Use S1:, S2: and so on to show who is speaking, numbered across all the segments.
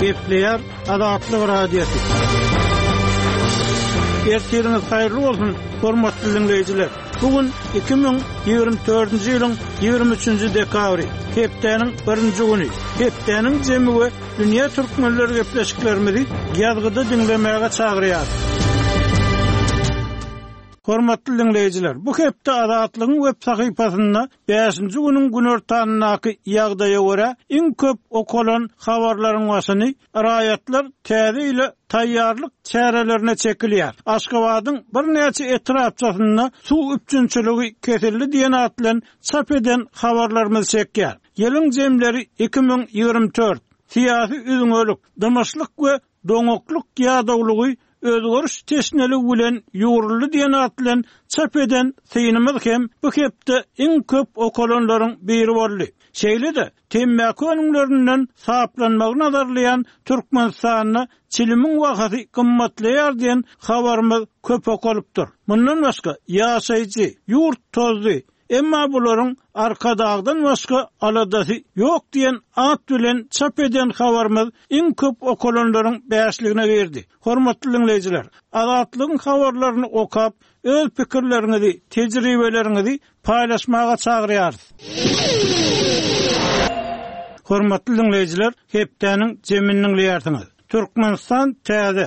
S1: Gepleýär Azatlyk radiosu. Ertiriniz haýrly bolsun, hormatly dinleýijiler. Bugün 2024-nji ýylyň 23-nji dekabry, hepdeniň 1-nji güni. Hepdeniň jemy we dünýä türkmenleri gepleşiklerimizi ýazgyda dinlemäge çagyrýar. Hormatly dinleýijiler, bu hepde Azatlygyň web sahypasynda 5-nji günüň günortanynaky ýagdaýa görä iň köp okulan habarlaryň başyny raýatlar täze ile taýýarlyk çärelerine çekilýär. Aşgabatyň bir näçe etrapçasynda suw üçünçüligi kesildi diýen atlan çap eden habarlarymyz çekýär. Ýylyň jemleri 2024. Siýasy üzüňölik, dymaşlyk we doňoklyk ýadaglygy özgörüş teşneli bilen ýuruldy diýen atlan çap eden synymyz hem bu hepde iň köp okulanlaryň biri boldy. Şeýle-de temmäki önümlerinden saplanmagy nazarlayan Türkmenistanyny çilimiň wagty gymmatlaýar diýen habarymyz köp okulypdyr. Mundan başga ýaşaýjy, ýurt tozdy, emma bularyň arkadagdan başga aladasy ýok diýen at bilen çap eden habarymyz iň köp okulanlaryň bäşligine berdi. Hormatly dinleýijiler, Azatlygyň habarlaryny okap, öz pikirleriňizi, tejribeleriňizi paýlaşmaga çagyrýarys. Hormatly dinleýijiler, hepdeniň jeminiň ýertiňiz. Türkmenistan täze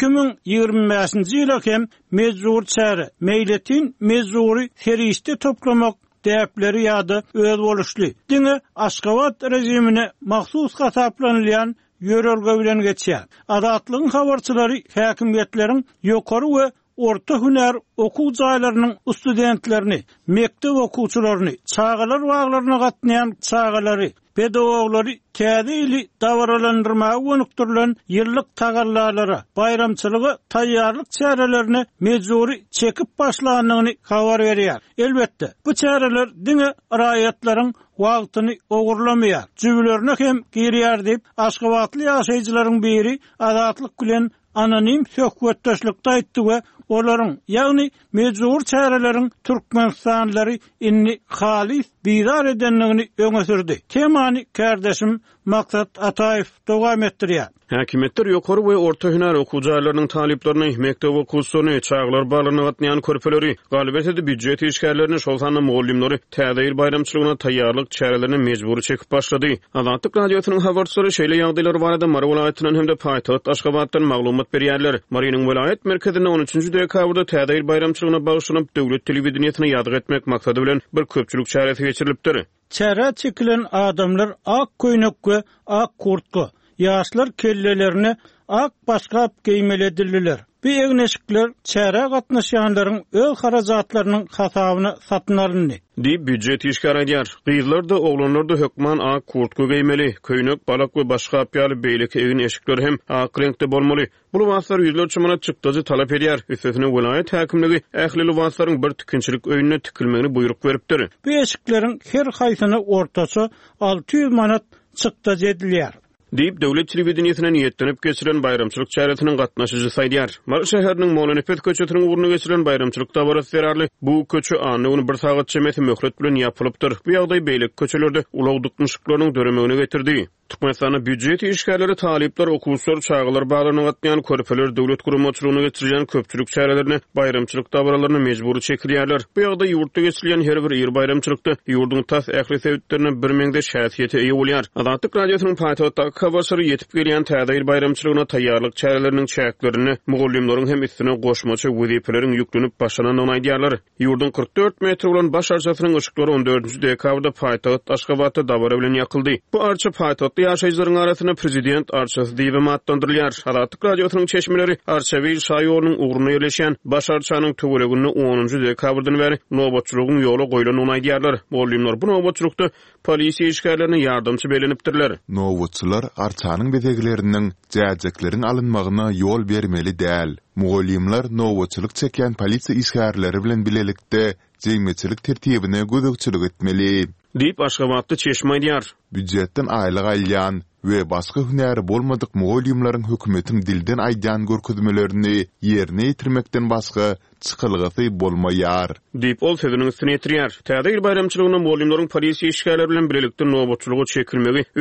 S1: 2025-nji ýyla hem mezur çäre, meýletin mezuri ferişte toplamak däpleri ýa-da öz boluşly. Diňe Aşgabat rejimine mahsus gasaplanýan ýörelge bilen geçýär. Azatlygyň habarçylary häkimiýetleriň ýokary we orta hüner okuw jaýlarynyň studentlerini, mektep okuwçylaryny, çağalar waglaryna gatnaýan çağalary, pedagogları täze ili dawralandyrmagy gönükdirilen ýyllyk tagallara, bayramçylyga taýýarlyk çärelerini mejburi çekip başlanyny habar berýär. Elbetde, bu çäreler diňe raýatlaryň wagtyny ogurlamaýar, jübilerini hem girýär diýip Aşgabatly ýaşaýjylaryň biri Azatlyk bilen anonim söhbetdeşlikde aýtdy we olaryň, ýagny mejbur çäreleriň Türkmenistanlary inni halis bizar edenligini öňe sürdi. Temany kardeşim Maksat Ataýew dowam etdirýär.
S2: Häkimetler ýokary we orta hüner okuwjaýlarynyň talyplaryny, mektep okuwçylaryny, çağlar balyny gatnaýan körpeleri, galibet edip büdjet işgärlerini şol sanda mugallimleri täze ýyl bayramçylygyna taýýarlyk çärelerini mejburi çekip başlady. Azatlyk radiosynyň habarçylary şeýle ýagdaýlar barada Mary welaýatynyň hemde paýtagat Aşgabatdan maglumat berýärler. Marynyň welaýat merkezinde 13-nji dekabrda täze ýyl bayramçylygyna bagyşlanyp döwlet telewizionyny ýady etmek maksady bilen bir köpçülük çäresi geçirilipdir.
S1: Çäre çekilen adamlar ak köýnek we ak kurtky, ýaşlar kellelerini ak başgap giýmeledildiler. Bu egneşikler çäre gatnaşýanlaryň öz harajatlarynyň hasabyny satyn alyndy.
S2: Diýip büdjet işgär edýär. Gyzlar da oglanlar da hökman ak kurtky giýmeli, köýnek, balak we başga ýaly beýleki egin eşikler hem ak reňkde bolmaly. Bu wagtlar ýüzler çymana çykdyjy talap edýär. Üstesine welaýat häkimligi ähli wagtlaryň bir tükinçilik öýüne tükilmegini buyruk beripdir.
S1: Bu eşikleriň her haýsyny ortaça 600 manat çykdyjy edilýär.
S2: Diýip döwlet telewizionyna niýetlenip geçiren bayramçylyk çäresiniň gatnaşyjy saýdýar. Mary şäheriniň Molenepet köçetiniň uruny geçiren bayramçylyk dabarat berýärli. Bu köçe anyny bir sagat çemeti möhlet bilen ýapylypdyr. Bu ýagdaý beýlek köçelerde ulagdykmyşyklaryň döremegine getirdi. Türkmenistanyň büdjet işgärleri talyplar, okuwçylar, çağlar balyny gatnaýan körpeler döwlet guramaçylygyna geçirilen köpçülük çärelerini, bayramçylyk dabaralaryny mejburi çekilýärler. Bu ýagdaý ýurtda geçirilen her bir ýyl bayramçylykda ýurdun tas ähli sebäplerine bir meňde şähsiýeti eýe bolýar. Azatlyk radiosynyň paýtagatda habarçylary ýetip gelýän täze ýyl bayramçylygyna taýýarlyk çäreleriniň çäklerini mugallimleriň hem üstüne goşmaça wezipeleriň ýüklenip başlananyny aýdýarlar. Ýurdun 44 metr bolan baş arçasynyň ışıklary 14-nji dekabrda paýtagat Aşgabatda dabara bilen ýakyldy. Bu arça paýtagat ýaşaýjylaryň arasyna prezident arçasy diýip atlandyrylýar. Azatlyk radiosynyň çeşmeleri Arçawy şaýorynyň ugruna ýerleşen baş arçanyň töweregini 10-njy dekabrdan beri nowbatçylygyň ýola goýulanyny aýdýarlar. Mugallimler bu nowbatçylykda polisiýa işgärlerine ýardamçy belenipdirler.
S3: Nowbatçylar arçanyň bedegileriniň jäjeklerin alynmagyna ýol bermeli däl. Mugallimler nowbatçylyk çeken polisiýa işgärleri bilen bilelikde jemgyçilik tertibine gözükçilik etmeli.
S2: Diýip Aşgabatda çeşme edýär.
S3: Büdjetden aýlyk alýan we başga hünäri bolmadyk mugallimlaryň hökümetin dilden aýdýan görkezmelerini ýerine ýetirmekden başga çykylgasy bolmaýar.
S2: Diýip ol sözüniň üstüne ýetirýär. Täze ýyl bayramçylygyna mugallimlaryň polisiýa işgärleri bilen bilelikde nowbatçylyga çekilmegi